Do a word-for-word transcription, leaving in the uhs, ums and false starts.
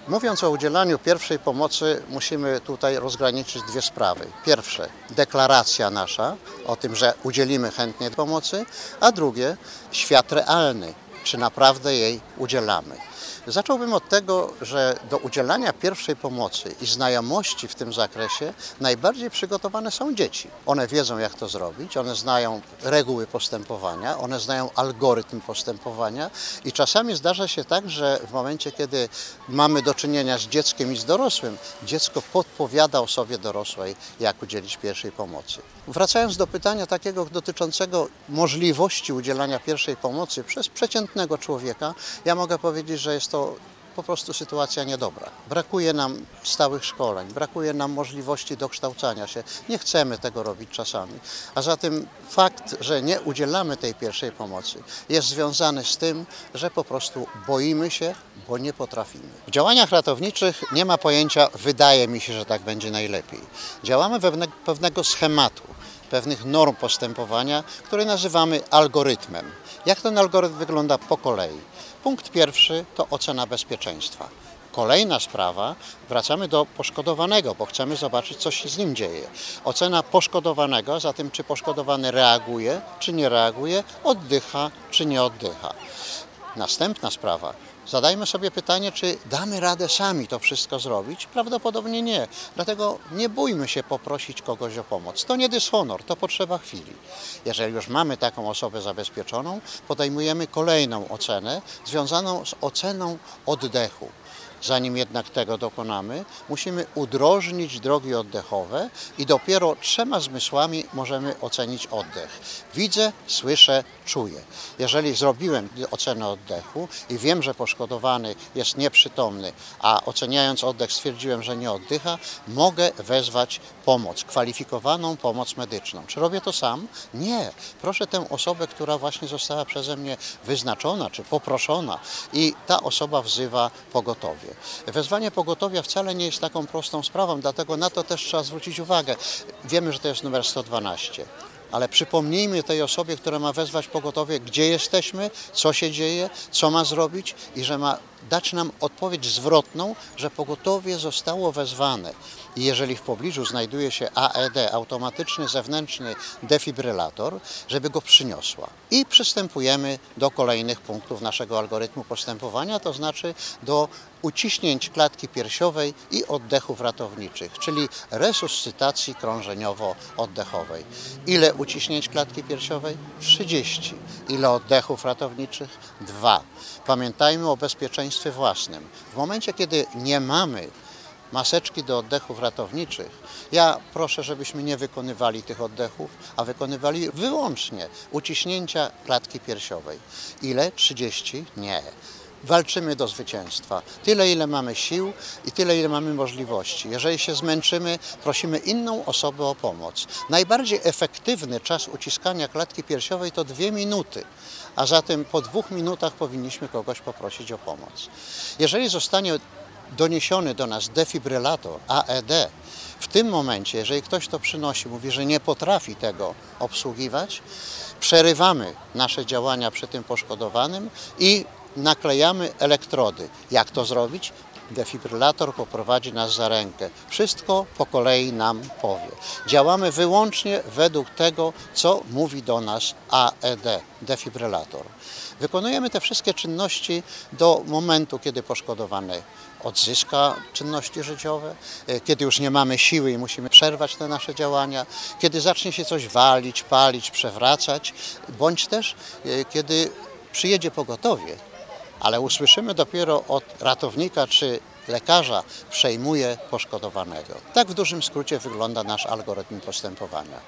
Mówiąc o udzielaniu pierwszej pomocy, musimy tutaj rozgraniczyć dwie sprawy. Pierwsze, deklaracja nasza o tym, że udzielimy chętnie pomocy, a drugie, świat realny, czy naprawdę jej udzielamy. Zacząłbym od tego, że do udzielania pierwszej pomocy i znajomości w tym zakresie najbardziej przygotowane są dzieci. One wiedzą, jak to zrobić, one znają reguły postępowania, one znają algorytm postępowania i czasami zdarza się tak, że w momencie, kiedy mamy do czynienia z dzieckiem i z dorosłym, dziecko podpowiada osobie dorosłej, jak udzielić pierwszej pomocy. Wracając do pytania takiego dotyczącego możliwości udzielania pierwszej pomocy przez przeciętnego człowieka, ja mogę powiedzieć, że jest to po prostu sytuacja niedobra. Brakuje nam stałych szkoleń, brakuje nam możliwości dokształcania się. Nie chcemy tego robić czasami. A zatem fakt, że nie udzielamy tej pierwszej pomocy, jest związany z tym, że po prostu boimy się, bo nie potrafimy. W działaniach ratowniczych nie ma pojęcia wydaje mi się, że tak będzie najlepiej. Działamy wedle pewnego schematu, pewnych norm postępowania, które nazywamy algorytmem. Jak ten algorytm wygląda po kolei? Punkt pierwszy to ocena bezpieczeństwa. Kolejna sprawa, wracamy do poszkodowanego, bo chcemy zobaczyć, co się z nim dzieje. Ocena poszkodowanego, za tym czy poszkodowany reaguje, czy nie reaguje, oddycha, czy nie oddycha. Następna sprawa. Zadajmy sobie pytanie, czy damy radę sami to wszystko zrobić? Prawdopodobnie nie. Dlatego nie bójmy się poprosić kogoś o pomoc. To nie dyshonor, to potrzeba chwili. Jeżeli już mamy taką osobę zabezpieczoną, podejmujemy kolejną ocenę związaną z oceną oddechu. Zanim jednak tego dokonamy, musimy udrożnić drogi oddechowe i dopiero trzema zmysłami możemy ocenić oddech. Widzę, słyszę, czuję. Jeżeli zrobiłem ocenę oddechu i wiem, że poszkodowany jest nieprzytomny, a oceniając oddech stwierdziłem, że nie oddycha, mogę wezwać pomoc, kwalifikowaną pomoc medyczną. Czy robię to sam? Nie. Proszę tę osobę, która właśnie została przeze mnie wyznaczona czy poproszona i ta osoba wzywa pogotowie. Wezwanie pogotowia wcale nie jest taką prostą sprawą, dlatego na to też trzeba zwrócić uwagę. Wiemy, że to jest numer sto dwanaście. Ale przypomnijmy tej osobie, która ma wezwać pogotowie, gdzie jesteśmy, co się dzieje, co ma zrobić i że ma dać nam odpowiedź zwrotną, że pogotowie zostało wezwane. I jeżeli w pobliżu znajduje się A E D, automatyczny zewnętrzny defibrylator, żeby go przyniosła. I przystępujemy do kolejnych punktów naszego algorytmu postępowania, to znaczy do uciśnięć klatki piersiowej i oddechów ratowniczych, czyli resuscytacji krążeniowo-oddechowej. Ile uciśnięć klatki piersiowej? trzydzieści. Ile oddechów ratowniczych? dwa. Pamiętajmy o bezpieczeństwie własnym. W momencie, kiedy nie mamy maseczki do oddechów ratowniczych, ja proszę, żebyśmy nie wykonywali tych oddechów, a wykonywali wyłącznie uciśnięcia klatki piersiowej. Ile? trzydzieści? Nie. Walczymy do zwycięstwa. Tyle, ile mamy sił i tyle, ile mamy możliwości. Jeżeli się zmęczymy, prosimy inną osobę o pomoc. Najbardziej efektywny czas uciskania klatki piersiowej to dwie minuty, a zatem po dwóch minutach powinniśmy kogoś poprosić o pomoc. Jeżeli zostanie doniesiony do nas defibrylator A E D, w tym momencie, jeżeli ktoś to przynosi, mówi, że nie potrafi tego obsługiwać, przerywamy nasze działania przy tym poszkodowanym i naklejamy elektrody. Jak to zrobić? Defibrylator poprowadzi nas za rękę. Wszystko po kolei nam powie. Działamy wyłącznie według tego, co mówi do nas A E D, defibrylator. Wykonujemy te wszystkie czynności do momentu, kiedy poszkodowany odzyska czynności życiowe, kiedy już nie mamy siły i musimy przerwać te nasze działania, kiedy zacznie się coś walić, palić, przewracać, bądź też kiedy przyjedzie pogotowie, ale usłyszymy dopiero od ratownika czy lekarza, przejmuje poszkodowanego. Tak w dużym skrócie wygląda nasz algorytm postępowania.